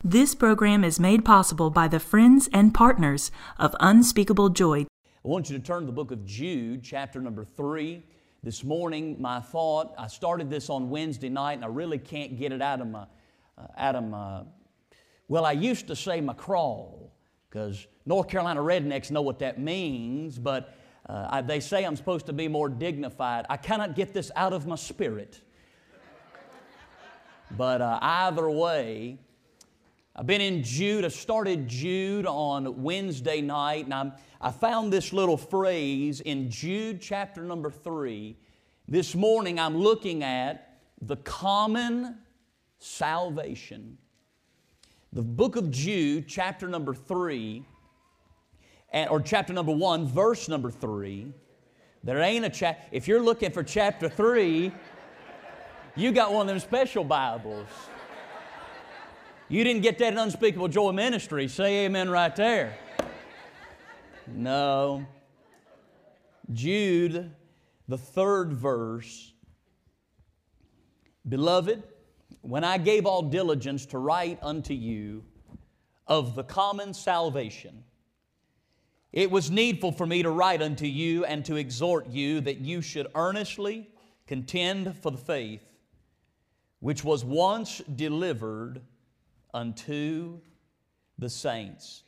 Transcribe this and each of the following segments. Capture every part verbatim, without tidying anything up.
This program is made possible by the friends and partners of Unspeakable Joy. I want you to turn to the book of Jude, chapter number three. This morning, my thought, I started this on Wednesday night, and I really can't get it out of my, uh, out of my, well, I used to say my crawl, because North Carolina rednecks know what that means, but uh, I, they say I'm supposed to be more dignified. I cannot get this out of my spirit. But uh, either way, I've been in Jude. I started Jude on Wednesday night, and I'm, I found this little phrase in Jude chapter number three. This morning I'm looking at the common salvation. The book of Jude, chapter number three, and, or chapter number one, verse number three. There ain't a chapter. If you're looking for chapter three, you got one of them special Bibles. You didn't get that in Unspeakable Joy Ministry. Say amen right there. No. Jude, the third verse. Beloved, when I gave all diligence to write unto you of the common salvation, it was needful for me to write unto you and to exhort you that you should earnestly contend for the faith which was once delivered unto the saints.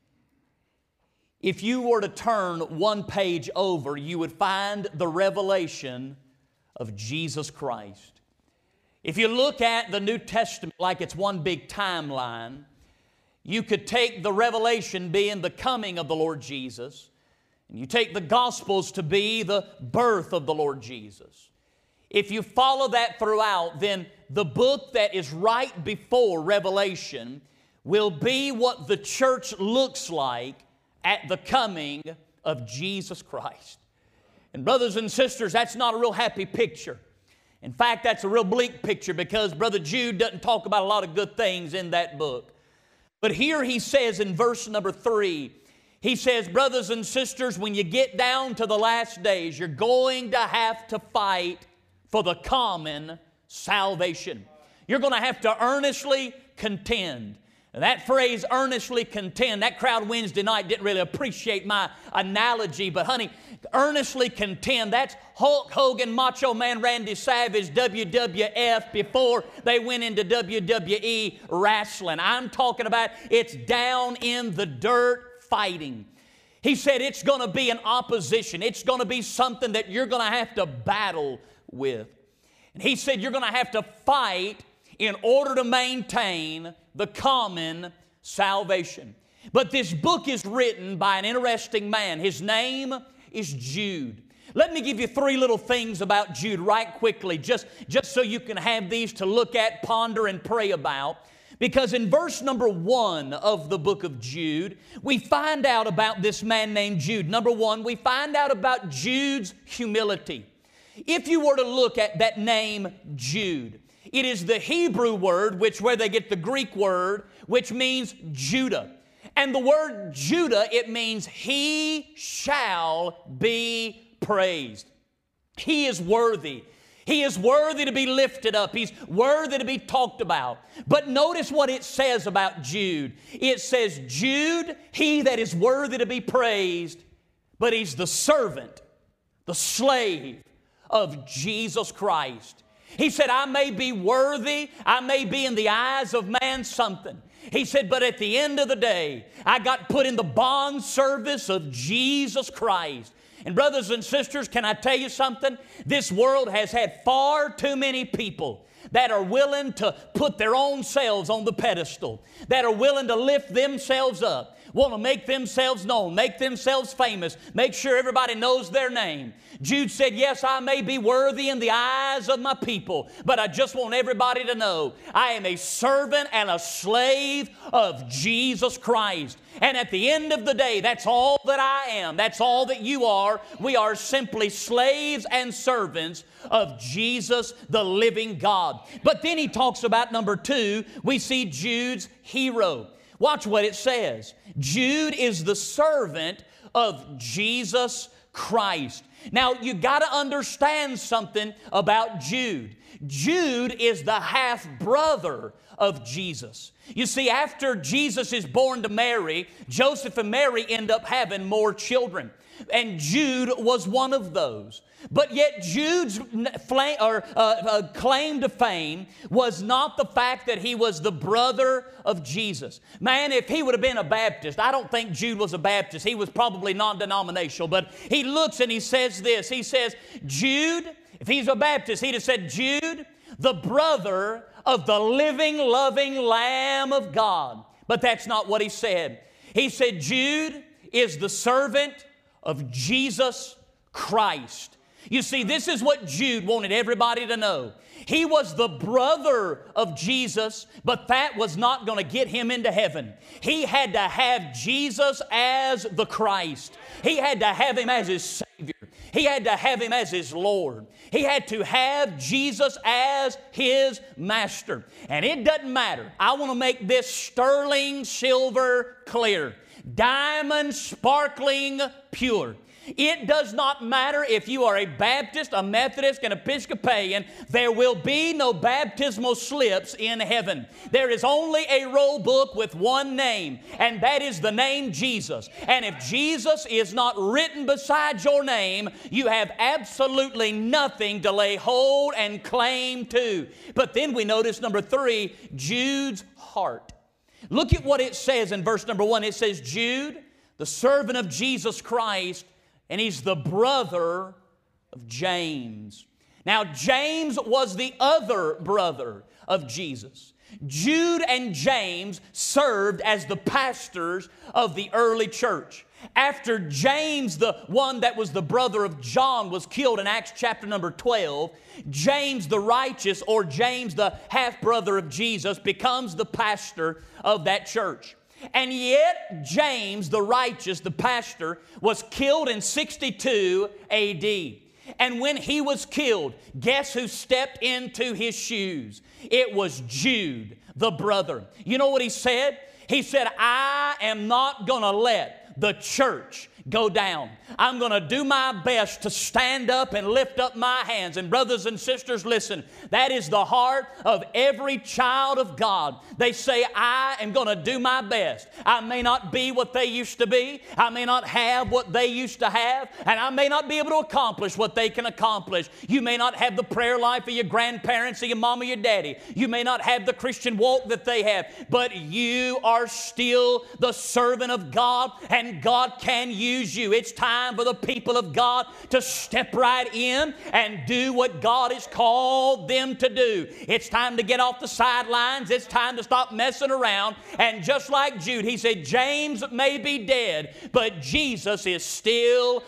If you were to turn one page over, you would find the revelation of Jesus Christ. If you look at the New Testament like it's one big timeline, you could take the revelation being the coming of the Lord Jesus, and you take the Gospels to be the birth of the Lord Jesus. If you follow that throughout, then the book that is right before Revelation will be what the church looks like at the coming of Jesus Christ. And brothers and sisters, that's not a real happy picture. In fact, that's a real bleak picture because Brother Jude doesn't talk about a lot of good things in that book. But here he says in verse number three, he says, brothers and sisters, when you get down to the last days, you're going to have to fight for the common salvation. You're going to have to earnestly contend. And that phrase, earnestly contend, that crowd Wednesday night didn't really appreciate my analogy, but honey, earnestly contend, that's Hulk Hogan, Macho Man Randy Savage, W W F before they went into W W E wrestling. I'm talking about it's down in the dirt fighting. He said it's going to be an opposition. It's going to be something that you're going to have to battle with. And he said you're going to have to fight in order to maintain the common salvation. But this book is written by an interesting man. His name is Jude. Let me give you three little things about Jude right quickly, just, just so you can have these to look at, ponder, and pray about. Because in verse number one of the book of Jude, we find out about this man named Jude. Number one, we find out about Jude's humility. If you were to look at that name Jude, it is the Hebrew word, which where they get the Greek word, which means Judah. And the word Judah, it means he shall be praised. He is worthy. He is worthy to be lifted up. He's worthy to be talked about. But notice what it says about Jude. It says, Jude, he that is worthy to be praised, but he's the servant, the slave of Jesus Christ. He said, I may be worthy, I may be in the eyes of man something. He said, but at the end of the day, I got put in the bond service of Jesus Christ. And brothers and sisters, can I tell you something? This world has had far too many people that are willing to put their own selves on the pedestal, that are willing to lift themselves up, want to make themselves known, make themselves famous, make sure everybody knows their name. Jude said, yes, I may be worthy in the eyes of my people, but I just want everybody to know I am a servant and a slave of Jesus Christ. And at the end of the day, that's all that I am. That's all that you are. We are simply slaves and servants of Jesus, the living God. But then he talks about number two, we see Jude's hero. Watch what it says. Jude is the servant of Jesus Christ. Now, you got to understand something about Jude. Jude is the half-brother of Jesus. You see, after Jesus is born to Mary, Joseph and Mary end up having more children. And Jude was one of those. But yet Jude's flame, or, uh, uh, claim to fame was not the fact that he was the brother of Jesus. Man, if he would have been a Baptist, I don't think Jude was a Baptist. He was probably non-denominational. But he looks and he says this. He says, Jude, if he's a Baptist, he'd have said, Jude, the brother of the living, loving Lamb of God. But that's not what he said. He said, Jude is the servant of Jesus Christ. You see, this is what Jude wanted everybody to know. He was the brother of Jesus, but that was not going to get him into heaven. He had to have Jesus as the Christ. He had to have Him as His Savior. He had to have Him as His Lord. He had to have Jesus as His Master. And it doesn't matter. I want to make this sterling silver clear. Diamond sparkling pure. It does not matter if you are a Baptist, a Methodist, an Episcopalian. There will be no baptismal slips in heaven. There is only a roll book with one name, and that is the name Jesus. And if Jesus is not written beside your name, you have absolutely nothing to lay hold and claim to. But then we notice number three, Jude's heart. Look at what it says in verse number one. It says, Jude, the servant of Jesus Christ, and he's the brother of James. Now, James was the other brother of Jesus. Jude and James served as the pastors of the early church. After James, the one that was the brother of John, was killed in Acts chapter number twelve, James the righteous, or James the half-brother of Jesus, becomes the pastor of that church. And yet, James the righteous, the pastor, was killed in sixty-two A D. And when he was killed, guess who stepped into his shoes? It was Jude, the brother. You know what he said? He said, I am not going to let the church go down. I'm going to do my best to stand up and lift up my hands. And brothers and sisters, listen, that is the heart of every child of God. They say, I am going to do my best. I may not be what they used to be. I may not have what they used to have. And I may not be able to accomplish what they can accomplish. You may not have the prayer life of your grandparents or your mom or your daddy. You may not have the Christian walk that they have. But you are still the servant of God, and God can use you. It's time for the people of God to step right in and do what God has called them to do. It's time to get off the sidelines. It's time to stop messing around. And just like Jude, he said, James may be dead, but Jesus is still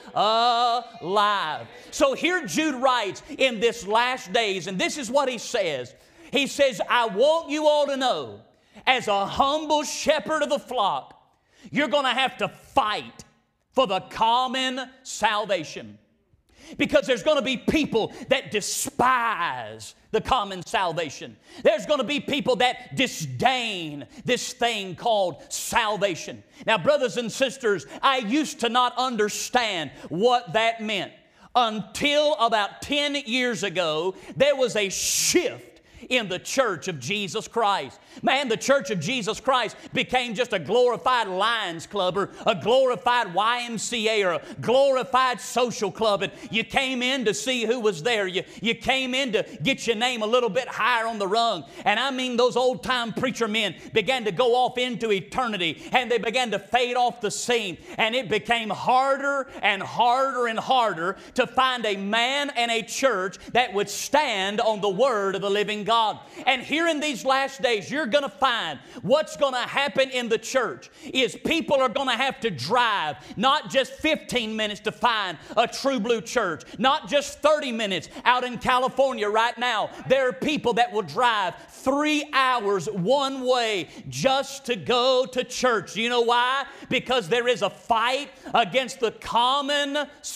alive. So here Jude writes in this last days, and this is what he says. He says, I want you all to know, as a humble shepherd of the flock, you're going to have to fight for the common salvation. Because there's going to be people that despise the common salvation. There's going to be people that disdain this thing called salvation. Now, brothers and sisters, I used to not understand what that meant. Until about ten years ago, there was a shift in the Church of Jesus Christ. Man, the Church of Jesus Christ became just a glorified Lions Club or a glorified Y M C A or a glorified social club, and you came in to see who was there. You, you came in to get your name a little bit higher on the rung. And I mean, those old-time preacher men began to go off into eternity, and they began to fade off the scene, and it became harder and harder and harder to find a man and a church that would stand on the Word of the living God. And here in these last days, you're going to find what's going to happen in the church is people are going to have to drive not just fifteen minutes to find a true blue church, not just thirty minutes out in California right now. There are people that will drive three hours one way just to go to church. You know why? Because there is a fight against the common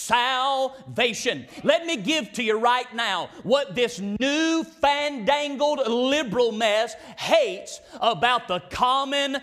salvation. Let me give to you right now what this new fandangled liberal mess hates hates about the common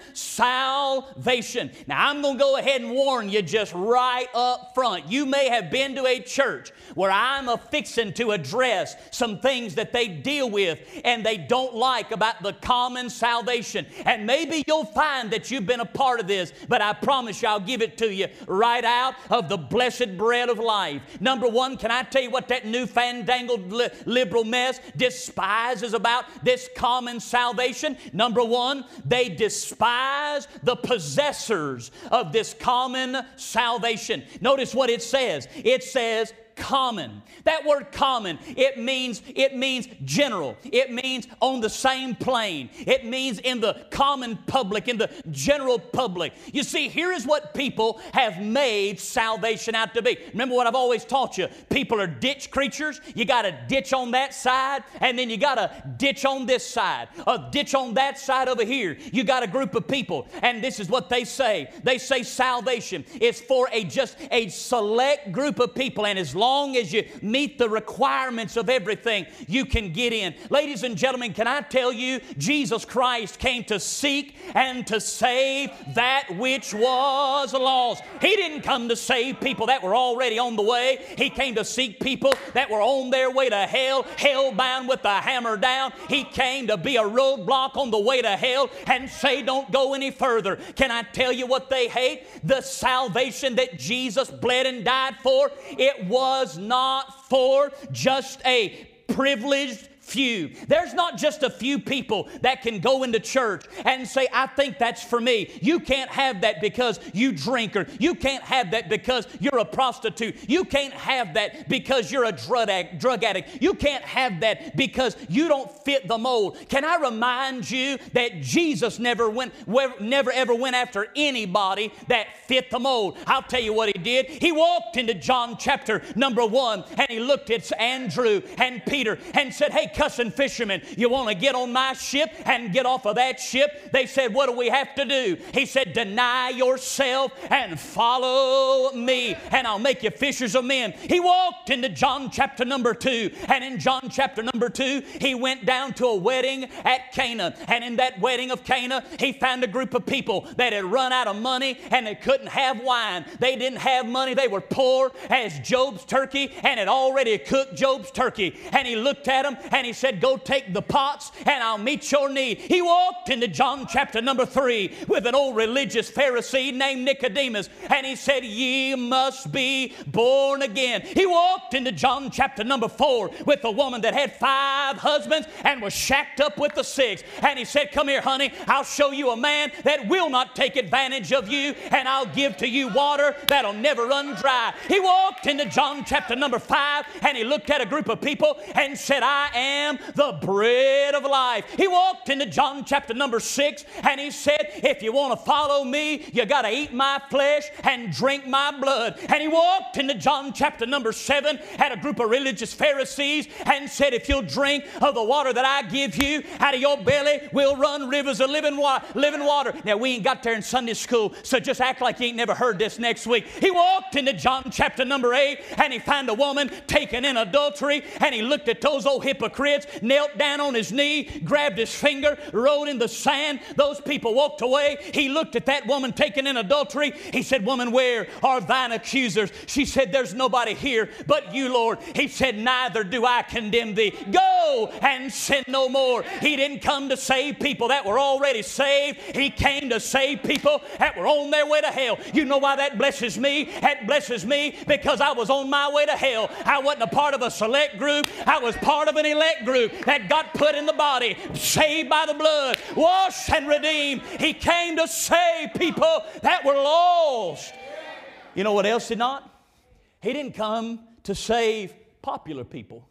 salvation. Now, I'm going to go ahead and warn you just right up front. You may have been to a church where I'm a-fixing to address some things that they deal with and they don't like about the common salvation. And maybe you'll find that you've been a part of this, but I promise you I'll give it to you right out of the blessed bread of life. Number one, can I tell you what that new fandangled li- liberal mess despises about this common salvation? Number one, they despise the possessors of this common salvation. Notice what it says. It says common. That word common, it means it means general. It means on the same plane. It means in the common public, in the general public. You see, here is what people have made salvation out to be. Remember what I've always taught you. People are ditch creatures. You got a ditch on that side, and then you got a ditch on this side. A ditch on that side over here. You got a group of people, and this is what they say. They say salvation is for a just a select group of people, and as long as you meet the requirements of everything, you can get in. Ladies and gentlemen, can I tell you, Jesus Christ came to seek and to save that which was lost. He didn't come to save people that were already on the way. He came to seek people that were on their way to hell, hell-bound with the hammer down. He came to be a roadblock on the way to hell and say, don't go any further. Can I tell you what they hate? The salvation that Jesus bled and died for. It was was not for just a privileged few. There's not just a few people that can go into church and say, I think that's for me. You can't have that because you drink, or you can't have that because you're a prostitute. You can't have that because you're a drug addict. Drug addict. You can't have that because you don't fit the mold. Can I remind you that Jesus never went, never ever went after anybody that fit the mold? I'll tell you what He did. He walked into John chapter number one, and He looked at Andrew and Peter and said, hey, cussing fishermen, you want to get on my ship and get off of that ship? They said, what do we have to do? He said, deny yourself and follow me, and I'll make you fishers of men. He walked into John chapter number two, and in John chapter number two, He went down to a wedding at Cana, and in that wedding of Cana, He found a group of people that had run out of money and they couldn't have wine. They didn't have money. They were poor as Job's turkey and had already cooked Job's turkey. And He looked at them and He said, go take the pots and I'll meet your need. He walked into John chapter number three with an old religious Pharisee named Nicodemus, and he said, ye must be born again. He walked into John chapter number four with a woman that had five husbands and was shacked up with the sixth, and he said, come here, honey, I'll show you a man that will not take advantage of you, and I'll give to you water that'll never run dry. He walked into John chapter number five, and he looked at a group of people and said, I am am the bread of life. He walked into John chapter number six, and He said, if you want to follow me, you got to eat my flesh and drink my blood. And He walked into John chapter number seven, had a group of religious Pharisees, and said, if you'll drink of the water that I give you, out of your belly will run rivers of living, wa- living water. Now, we ain't got there in Sunday school, so just act like you ain't never heard this next week. He walked into John chapter number eight, and he found a woman taken in adultery, and he looked at those old hypocrites, knelt down on his knee, grabbed his finger, wrote in the sand. Those people walked away. He looked at that woman taken in adultery. He said, woman, where are thine accusers? She said, there's nobody here but you, Lord. He said, neither do I condemn thee. Go and sin no more. He didn't come to save people that were already saved. He came to save people that were on their way to hell. You know why that blesses me? That blesses me because I was on my way to hell. I wasn't a part of a select group. I was part of an elect group that got put in the body, saved by the blood, washed and redeemed. He came to save people that were lost. You know what else did not? He didn't come to save popular people.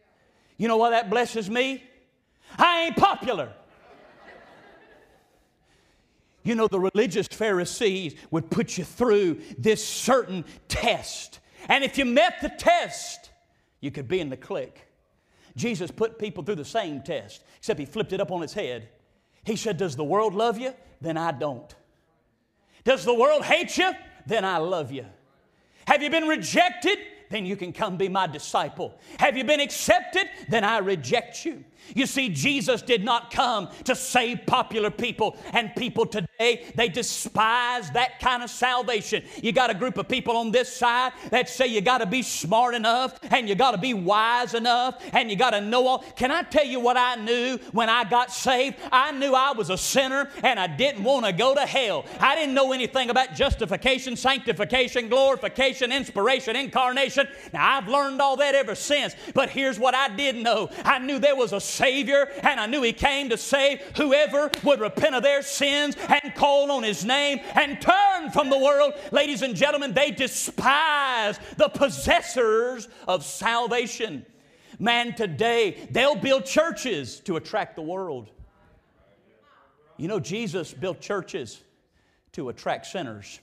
You know why that blesses me? I ain't popular. You know, the religious Pharisees would put you through this certain test, and if you met the test, you could be in the clique. Jesus put people through the same test, except He flipped it up on its head. He said, does the world love you? Then I don't. Does the world hate you? Then I love you. Have you been rejected? Then you can come be my disciple. Have you been accepted? Then I reject you. You see, Jesus did not come to save popular people, and people today, they despise that kind of salvation. You got a group of people on this side that say you got to be smart enough, and you got to be wise enough, and you got to know all. Can I tell you what I knew when I got saved? I knew I was a sinner, and I didn't want to go to hell. I didn't know anything about justification, sanctification, glorification, inspiration, incarnation. Now, I've learned all that ever since, but here's what I did know. I knew there was a Savior, and I knew He came to save whoever would repent of their sins and call on His name and turn from the world. Ladies and gentlemen, they despise the possessors of salvation. Man, today, they'll build churches to attract the world. You know, Jesus built churches to attract sinners.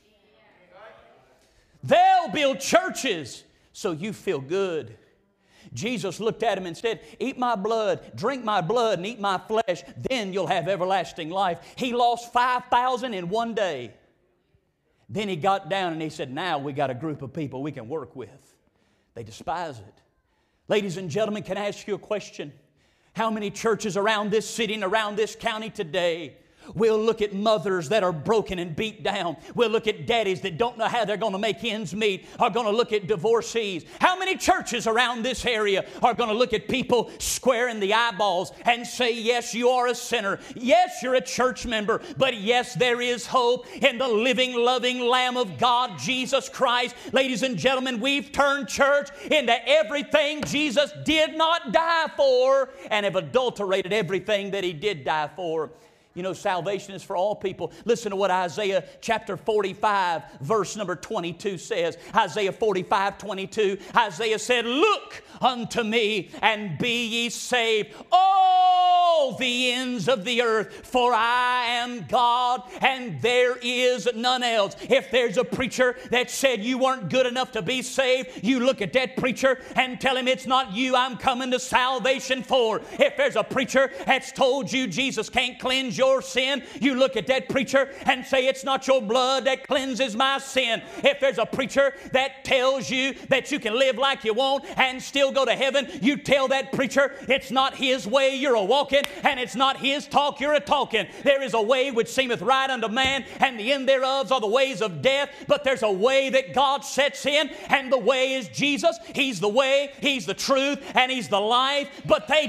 They'll build churches so you feel good. Jesus looked at him and said, eat my blood, drink my blood, and eat my flesh, then you'll have everlasting life. He lost five thousand in one day. Then he got down and he said, now we got a group of people we can work with. They despise it. Ladies and gentlemen, can I ask you a question? How many churches around this city and around this county today We'll look at mothers that are broken and beat down. We'll look at daddies that don't know how they're going to make ends meet. Are going to look at divorcees. How many churches around this area are going to look at people square in the eyeballs and say, yes, you are a sinner. Yes, you're a church member. But yes, there is hope in the living, loving Lamb of God, Jesus Christ. Ladies and gentlemen, we've turned church into everything Jesus did not die for and have adulterated everything that He did die for. You know, salvation is for all people. Listen to what Isaiah chapter forty-five, verse number twenty-two says. Isaiah forty-five, twenty-two. Isaiah said, look unto me and be ye saved, all the ends of the earth, for I am God and there is none else. If there's a preacher that said you weren't good enough to be saved, you look at that preacher and tell him it's not you I'm coming to salvation for. If there's a preacher that's told you Jesus can't cleanse you your sin, you look at that preacher and say it's not your blood that cleanses my sin. If there's a preacher that tells you that you can live like you want and still go to heaven, you tell that preacher it's not his way you're a walking and it's not his talk you're a talking. There is a way which seemeth right unto man, and the end thereof are the ways of death, but there's a way that God sets in, and the way is Jesus. He's the way, He's the truth, and He's the life, but they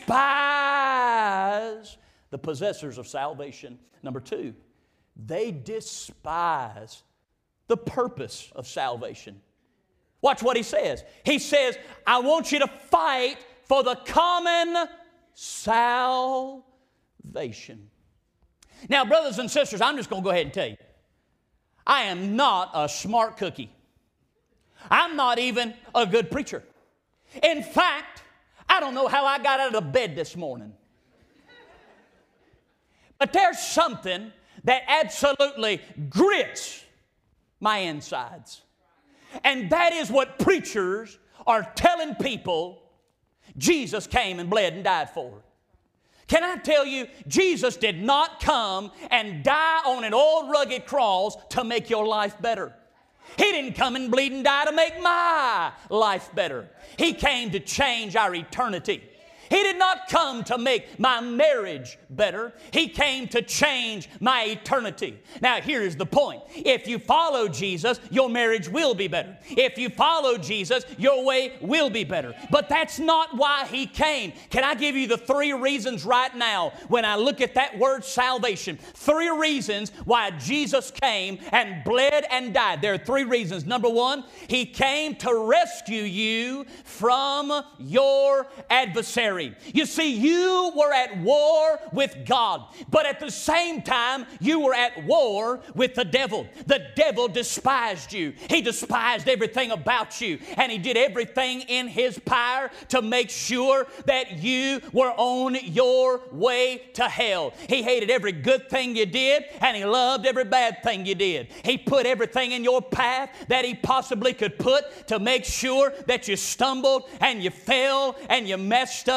despise the possessors of salvation. Number two, they despise the purpose of salvation. Watch what he says. He says, I want you to fight for the common salvation. Now, brothers and sisters, I'm just going to go ahead and tell you, I am not a smart cookie. I'm not even a good preacher. In fact, I don't know how I got out of bed this morning. But there's something that absolutely grits my insides. And that is what preachers are telling people Jesus came and bled and died for. Can I tell you, Jesus did not come and die on an old rugged cross to make your life better. He didn't come and bleed and die to make my life better. He came to change our eternity. He did not come to make my marriage better. He came to change my eternity. Now, here's the point. If you follow Jesus, your marriage will be better. If you follow Jesus, your way will be better. But that's not why He came. Can I give you the three reasons right now when I look at that word salvation? Three reasons why Jesus came and bled and died. There are three reasons. Number one, He came to rescue you from your adversary. You see, you were at war with God, but at the same time, you were at war with the devil. The devil despised you. He despised everything about you, and he did everything in his power to make sure that you were on your way to hell. He hated every good thing you did, and he loved every bad thing you did. He put everything in your path that he possibly could put to make sure that you stumbled and you fell and you messed up.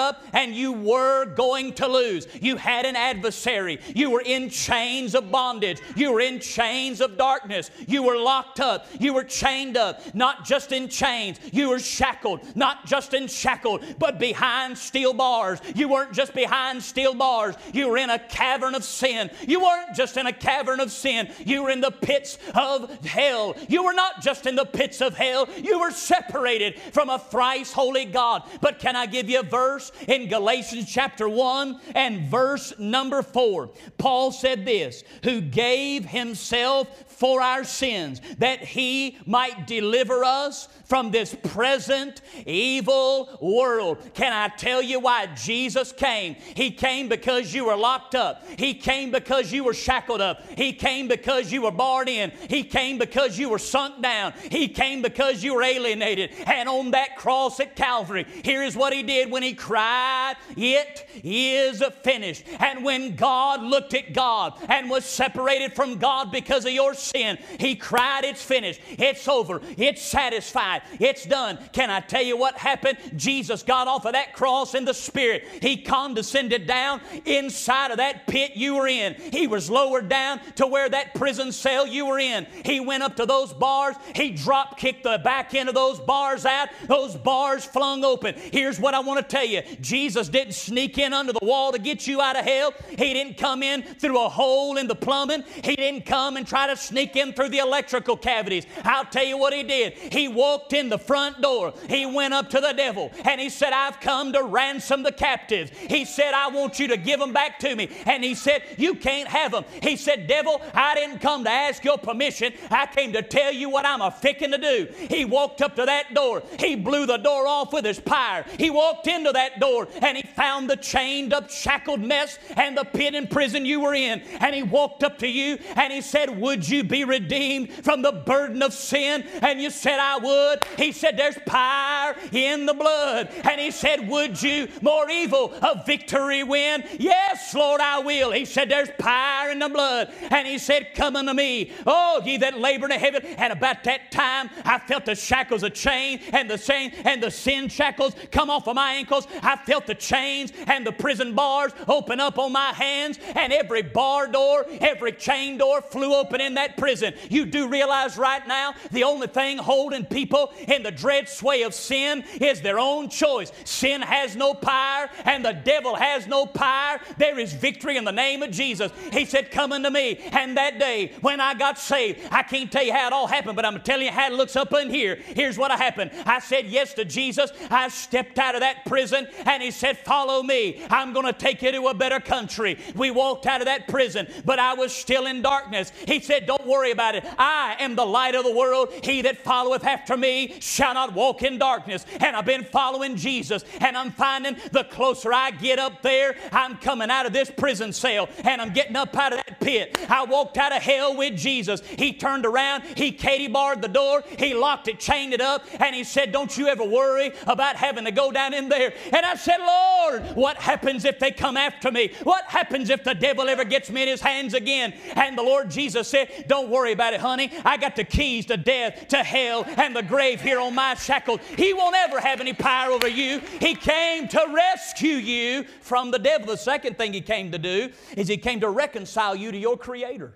up and you were going to lose. You had an adversary. You were in chains of bondage. You were in chains of darkness. You were locked up. You were chained up. Not just in chains. You were shackled. Not just in shackled, but behind steel bars. You weren't just behind steel bars. You were in a cavern of sin. You weren't just in a cavern of sin. You were in the pits of hell. You were not just in the pits of hell. You were separated from a thrice holy God. But can I give you a verse in Galatians chapter one and verse number four? Paul said this, who gave himself for our sins, that he might deliver us from this present evil world. Can I tell you why Jesus came? He came because you were locked up. He came because you were shackled up. He came because you were barred in. He came because you were sunk down. He came because you were alienated. And on that cross at Calvary, here is what he did when he cried, "It is finished." And when God looked at God and was separated from God because of your sin, he cried, "It's finished. It's over. It's satisfied. It's done." Can I tell you what happened? Jesus got off of that cross in the Spirit. He condescended down inside of that pit you were in. He was lowered down to where that prison cell you were in. He went up to those bars. He drop kicked the back end of those bars out. Those bars flung open. Here's what I want to tell you. Jesus didn't sneak in under the wall to get you out of hell. He didn't come in through a hole in the plumbing. He didn't come and try to sneak in through the electrical cavities. I'll tell you what he did. He walked in the front door. He went up to the devil and he said, "I've come to ransom the captives." He said, "I want you to give them back to me." And he said, "You can't have them." He said, "Devil, I didn't come to ask your permission. I came to tell you what I'm a-ficking to do." He walked up to that door. He blew the door off with his pyre. He walked into that door and he found the chained up, shackled mess and the pit and prison you were in. And he walked up to you and he said, "Would you be redeemed from the burden of sin?" And you said, "I would." He said, "There's power in the blood." And he said, "Would you more evil of victory win?" "Yes, Lord, I will." He said, "There's power in the blood." And he said, "Come unto me, oh, ye that labor in heaven." And about that time, I felt the shackles of chain and the chain and the sin shackles come off of my ankles. I felt the chains and the prison bars open up on my hands, and every bar door, every chain door flew open in that prison. You do realize right now the only thing holding people in the dread sway of sin is their own choice. Sin has no power and the devil has no power. There is victory in the name of Jesus. He said, "Come unto me." And that day when I got saved, I can't tell you how it all happened, but I'm telling you how it looks up in here. Here's what happened. I said yes to Jesus. I stepped out of that prison and he said, "Follow me. I'm going to take you to a better country." We walked out of that prison, but I was still in darkness. He said, "Don't worry about it. I am the light of the world. He that followeth after me shall not walk in darkness." And I've been following Jesus, and I'm finding the closer I get up there, I'm coming out of this prison cell and I'm getting up out of that pit. I walked out of hell with Jesus. He turned around, he Katie barred the door, he locked it, chained it up, and he said, "Don't you ever worry about having to go down in there." And I said, "Lord, what happens if they come after me? What happens if the devil ever gets me in his hands again?" And the Lord Jesus said, "Don't worry about it, honey. I got the keys to death, to hell, and the grave here on my shackles. He won't ever have any power over you. He came to rescue you from the devil." The second thing he came to do is he came to reconcile you to your Creator.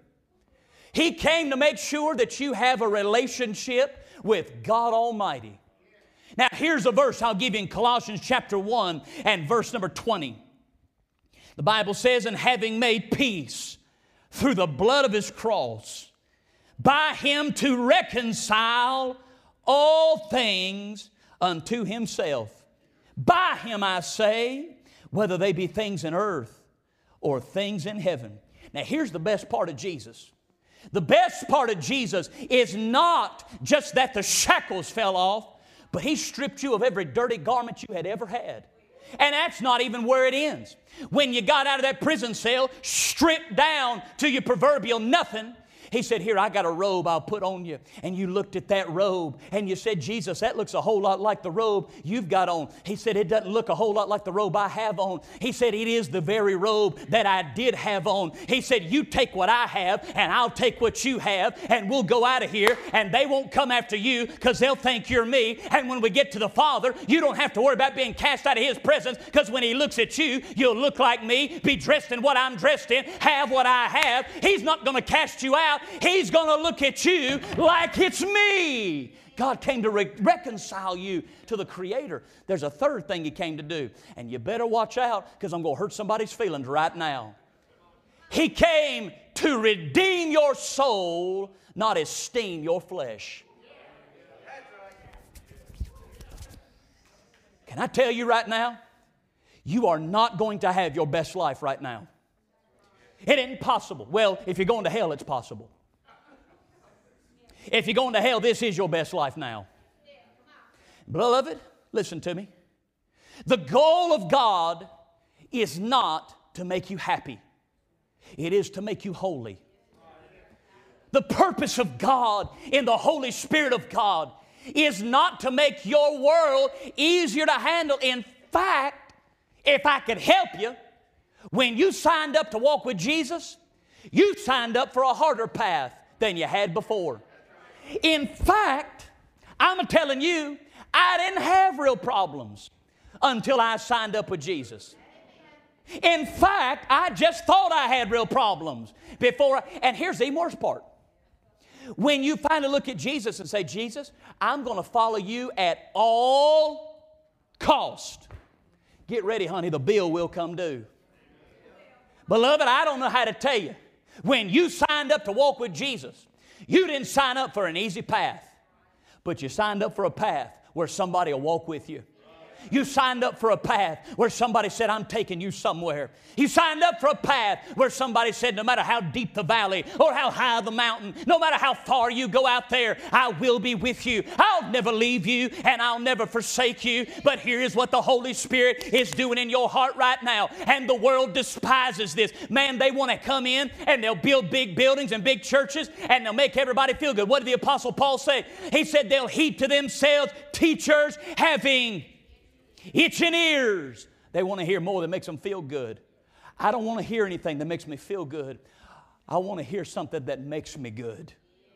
He came to make sure that you have a relationship with God Almighty. Now, here's a verse I'll give you in Colossians chapter one and verse number twenty. The Bible says, "And having made peace through the blood of His cross, by Him to reconcile all things unto Himself." By Him, I say, whether they be things in earth or things in heaven. Now, here's the best part of Jesus. The best part of Jesus is not just that the shackles fell off, but He stripped you of every dirty garment you had ever had. And that's not even where it ends. When you got out of that prison cell, stripped down to your proverbial nothing, He said, here, I got a robe I'll put on you. And you looked at that robe and you said, Jesus, that looks a whole lot like the robe you've got on. He said, it doesn't look a whole lot like the robe I have on. He said, it is the very robe that I did have on. He said, you take what I have and I'll take what you have and we'll go out of here and they won't come after you because they'll think you're me. And when we get to the Father, you don't have to worry about being cast out of His presence, because when He looks at you, you'll look like me, be dressed in what I'm dressed in, have what I have. He's not going to cast you out. He's going to look at you like it's me. God came to re- reconcile you to the Creator. There's a third thing He came to do, and you better watch out, because I'm going to hurt somebody's feelings right now. He came to redeem your soul, not esteem your flesh. Can I tell you right now, you are not going to have your best life right now. It isn't possible. Well, if you're going to hell, it's possible. If you're going to hell, this is your best life now. Beloved, listen to me. The goal of God is not to make you happy. It is to make you holy. The purpose of God in the Holy Spirit of God is not to make your world easier to handle. In fact, if I could help you, when you signed up to walk with Jesus, you signed up for a harder path than you had before. In fact, I'm telling you, I didn't have real problems until I signed up with Jesus. In fact, I just thought I had real problems before. I, and here's the worst part. When you finally look at Jesus and say, Jesus, I'm going to follow you at all cost. Get ready, honey, the bill will come due. Beloved, I don't know how to tell you. When you signed up to walk with Jesus, you didn't sign up for an easy path, but you signed up for a path where somebody will walk with you. You signed up for a path where somebody said, I'm taking you somewhere. You signed up for a path where somebody said, no matter how deep the valley or how high the mountain, no matter how far you go out there, I will be with you. I'll never leave you and I'll never forsake you. But here is what the Holy Spirit is doing in your heart right now. And the world despises this. Man, they want to come in and they'll build big buildings and big churches and they'll make everybody feel good. What did the Apostle Paul say? He said they'll heap to themselves teachers having itching ears. They want to hear more that makes them feel good. I don't want to hear anything that makes me feel good. I want to hear something that makes me good.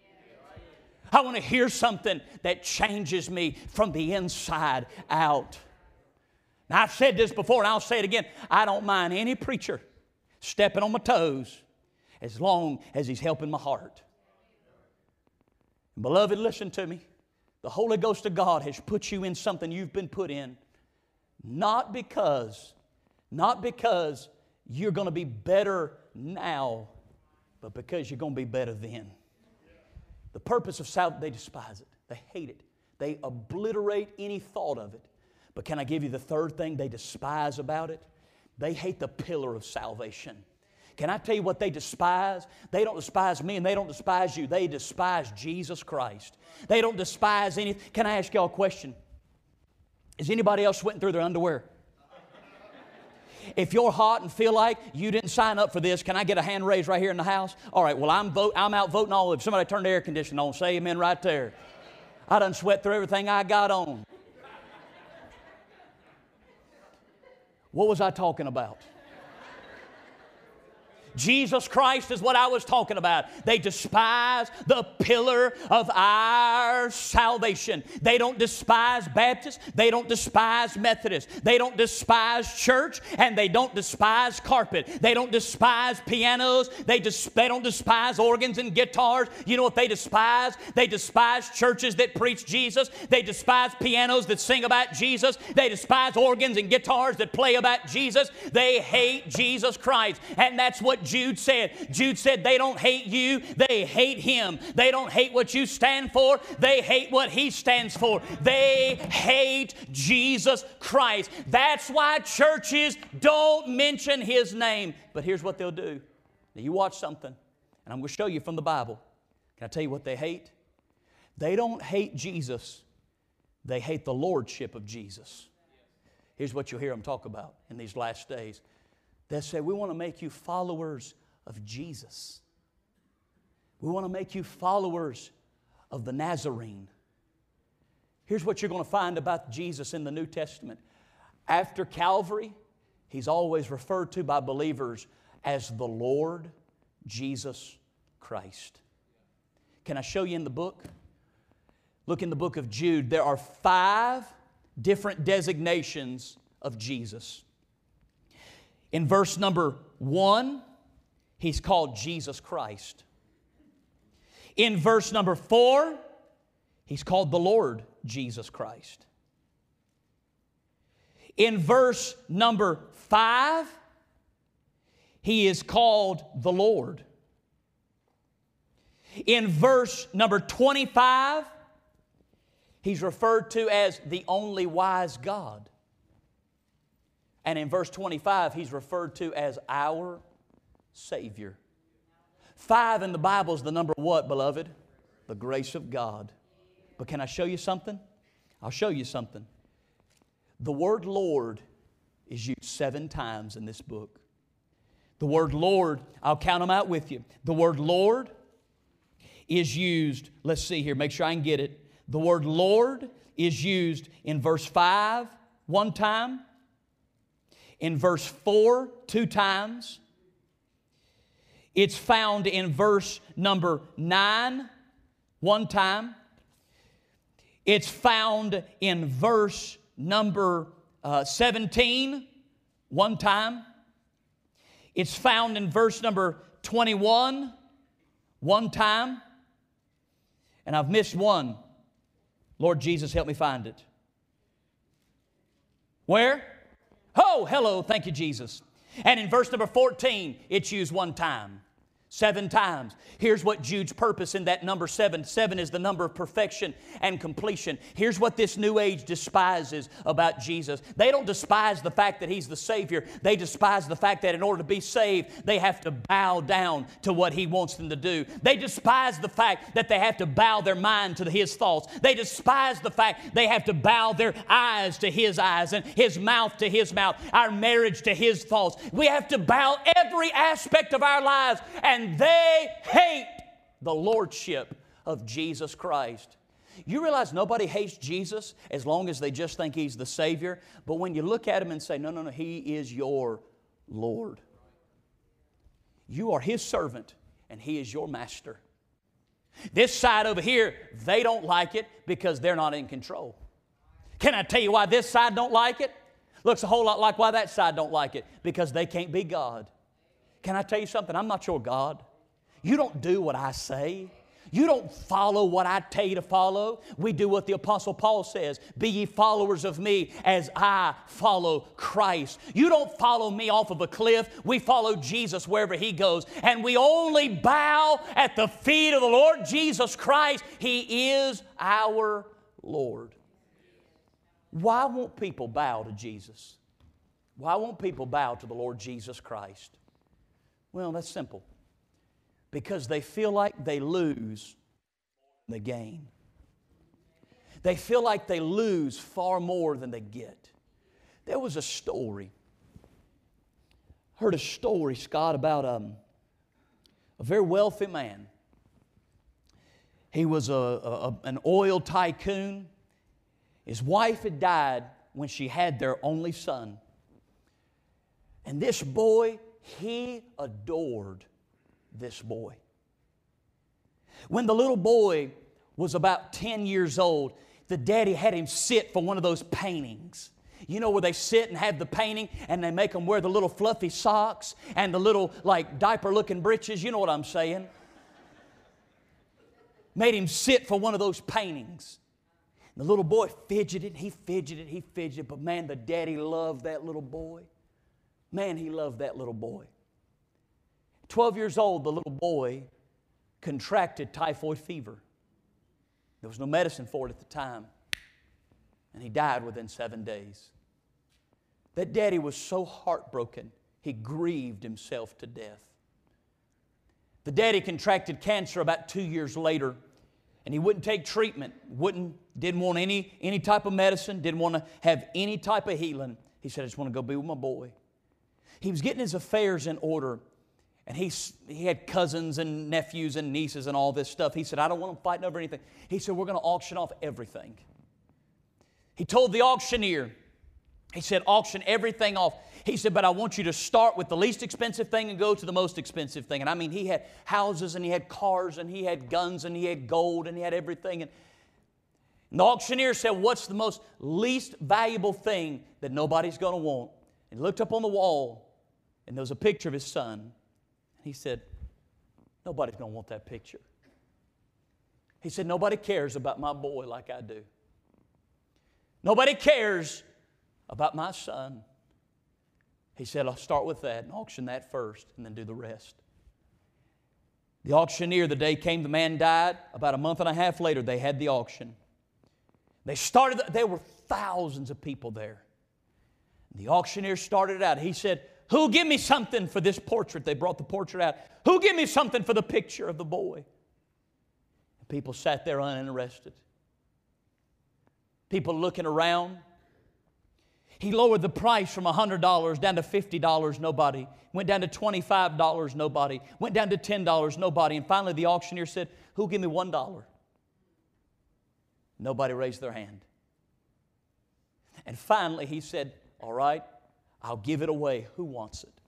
I want to hear something that changes me from the inside out. Now, I've said this before and I'll say it again. I don't mind any preacher stepping on my toes as long as he's helping my heart. Beloved, listen to me. The Holy Ghost of God has put you in something you've been put in. Not because, not because you're going to be better now, but because you're going to be better then. The purpose of salvation, they despise it. They hate it. They obliterate any thought of it. But can I give you the third thing they despise about it? They hate the pillar of salvation. Can I tell you what they despise? They don't despise me and they don't despise you. They despise Jesus Christ. They don't despise anything. Can I ask y'all a question? Is anybody else sweating through their underwear? If you're hot and feel like you didn't sign up for this, can I get a hand raised right here in the house? All right, well, I'm, vote, I'm out voting all of them. Somebody turn the air conditioning on. Say amen right there. I done sweat through everything I got on. What was I talking about? Jesus Christ is what I was talking about. They despise the pillar of our salvation. They don't despise Baptists. They don't despise Methodists. They don't despise church, and they don't despise carpet. They don't despise pianos. They, dis- they don't despise organs and guitars. You know what they despise? They despise churches that preach Jesus. They despise pianos that sing about Jesus. They despise organs and guitars that play about Jesus. They hate Jesus Christ, and that's what Jude said. Jude said they don't hate you, they hate Him. They don't hate what you stand for, they hate what He stands for. They hate Jesus Christ. That's why churches don't mention His name. But here's what they'll do. Now you watch something, and I'm going to show you from the Bible. Can I tell you what they hate? They don't hate Jesus. They hate the lordship of Jesus. Here's what you'll hear them talk about in these last days. They say, we want to make you followers of Jesus. We want to make you followers of the Nazarene. Here's what you're going to find about Jesus in the New Testament. After Calvary, He's always referred to by believers as the Lord Jesus Christ. Can I show you in the book? Look in the book of Jude. There are five different designations of Jesus. In verse number one, He's called Jesus Christ. In verse number four, He's called the Lord Jesus Christ. In verse number five, He is called the Lord. In verse number twenty-five, He's referred to as the only wise God. And in verse twenty-five, He's referred to as our Savior. Five in the Bible is the number what, beloved? The grace of God. But can I show you something? I'll show you something. The word Lord is used seven times in this book. The word Lord, I'll count them out with you. The word Lord is used, let's see here, make sure I can get it. The word Lord is used in verse five one time, in verse four two times. It's found in verse number nine one time. It's found in verse number uh, seventeen one time. It's found in verse number twenty-one one time. And I've missed one. Lord Jesus, help me find it. Where? Oh, hello, thank you, Jesus. And in verse number fourteen, it's used one time. Seven times. Here's what Jude's purpose in that number seven. Seven is the number of perfection and completion. Here's what this new age despises about Jesus. They don't despise the fact that He's the Savior. They despise the fact that in order to be saved, they have to bow down to what He wants them to do. They despise the fact that they have to bow their mind to His thoughts. They despise the fact they have to bow their eyes to His eyes and His mouth to His mouth, our marriage to His thoughts. We have to bow every aspect of our lives, and they hate the lordship of Jesus Christ. You realize nobody hates Jesus as long as they just think He's the Savior. But when you look at Him and say, no, no, no, He is your Lord. You are His servant and He is your master. This side over here, they don't like it because they're not in control. Can I tell you why this side don't like it? Looks a whole lot like why that side don't like it. Because they can't be God. Can I tell you something? I'm not your God. You don't do what I say. You don't follow what I tell you to follow. We do what the Apostle Paul says. Be ye followers of me as I follow Christ. You don't follow me off of a cliff. We follow Jesus wherever He goes. And we only bow at the feet of the Lord Jesus Christ. He is our Lord. Why won't people bow to Jesus? Why won't people bow to the Lord Jesus Christ? Well, that's simple. Because they feel like they lose the gain. They feel like they lose far more than they get. There was a story. I heard a story, Scott, about um, a very wealthy man. He was a, a, an oil tycoon. His wife had died when she had their only son. And this boy, he adored this boy. When the little boy was about ten years old, the daddy had him sit for one of those paintings. You know where they sit and have the painting and they make them wear the little fluffy socks and the little like diaper-looking breeches. You know what I'm saying? Made him sit for one of those paintings. The little boy fidgeted, he fidgeted, he fidgeted, but man, the daddy loved that little boy. Man, he loved that little boy. Twelve years old, the little boy contracted typhoid fever. There was no medicine for it at the time. And he died within seven days. That daddy was so heartbroken, he grieved himself to death. The daddy contracted cancer about two years later, and he wouldn't take treatment, wouldn't, didn't want any, any type of medicine, didn't want to have any type of healing. He said, I just want to go be with my boy. He was getting his affairs in order, And he, he had cousins and nephews and nieces and all this stuff. He said, I don't want them fighting over anything. He said, we're going to auction off everything. He told the auctioneer, he said, auction everything off. He said, but I want you to start with the least expensive thing and go to the most expensive thing. And I mean, he had houses and he had cars and he had guns and he had gold and he had everything. And, and the auctioneer said, what's the most least valuable thing that nobody's going to want? And he looked up on the wall and there was a picture of his son. He said, nobody's going to want that picture. He said, nobody cares about my boy like I do. Nobody cares about my son. He said, I'll start with that and auction that first and then do the rest. The auctioneer, the day came, the man died. About a month and a half later, they had the auction. They started, there were thousands of people there. The auctioneer started it out. He said, who'll give me something for this portrait? They brought the portrait out. Who'll give me something for the picture of the boy? And people sat there uninterested. People looking around. He lowered the price from one hundred dollars down to fifty dollars, nobody. Went down to twenty-five dollars, nobody. Went down to ten dollars, nobody. And finally the auctioneer said, who'll give me one dollar? Nobody raised their hand. And finally he said, all right, I'll give it away. Who wants it?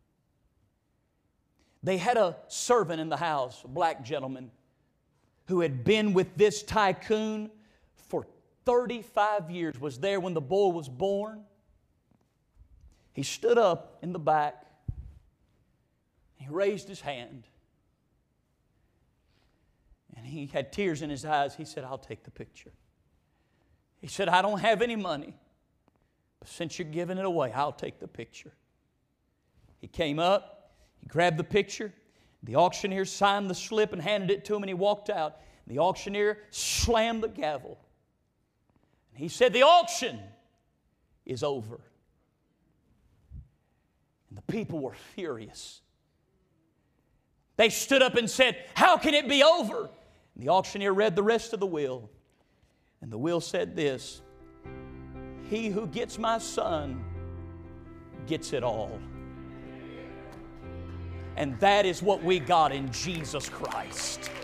They had a servant in the house, a black gentleman, who had been with this tycoon for thirty-five years, was there when the boy was born. He stood up in the back. He raised his hand. And he had tears in his eyes. He said, I'll take the picture. He said, I don't have any money. But since you're giving it away, I'll take the picture. He came up. He grabbed the picture. The auctioneer signed the slip and handed it to him, and he walked out. The auctioneer slammed the gavel. He said, the auction is over. And the people were furious. They stood up and said, how can it be over? And the auctioneer read the rest of the will. And the will said this, he who gets my son gets it all. And that is what we got in Jesus Christ.